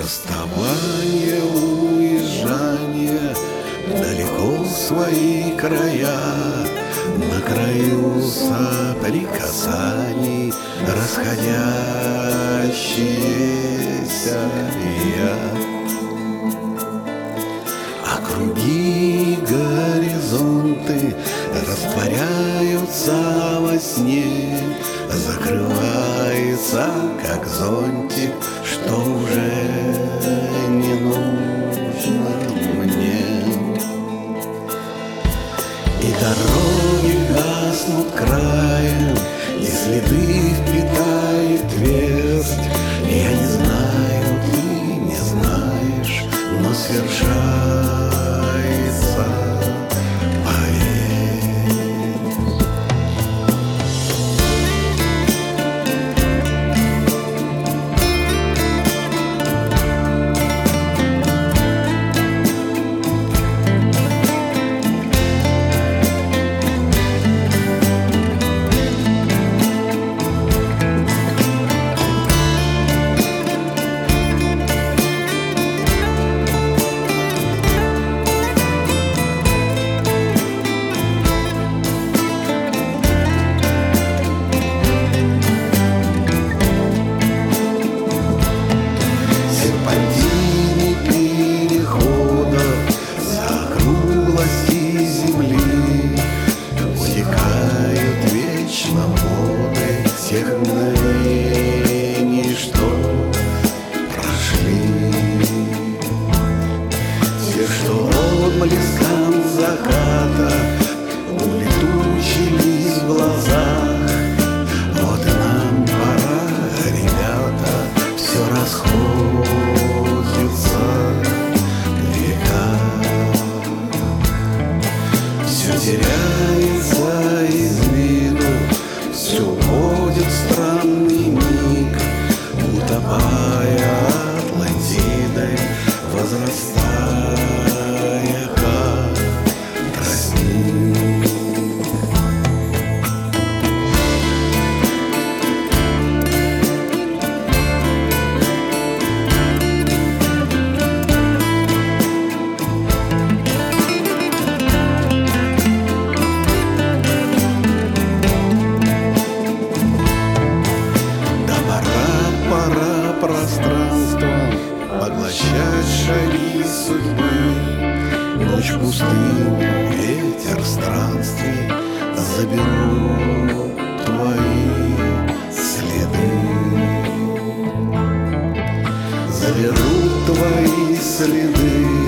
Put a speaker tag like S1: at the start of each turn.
S1: Расставание, уезжание далеко в свои края, на краю соприкасаний расходящиеся я. А круги горизонты растворяются во сне, закрывается, как зонтик, что уже не нужно мне. И дороги гаснут краем, и следы впитает твердь. Я не знаю, ты не знаешь, но свершается, поверь. Тех мгновений, что прошли, тех, что отблеском заката улетучились в глазах. Вот и нам пора, ребята, все расходится века, все теряется из виду, все уходит в странный миг, утопая Атлантидой, возрастая как тростник. Пространством поглощать шаги судьбы, ночь пустыни, ветер странствий заберут твои следы, заберут твои следы.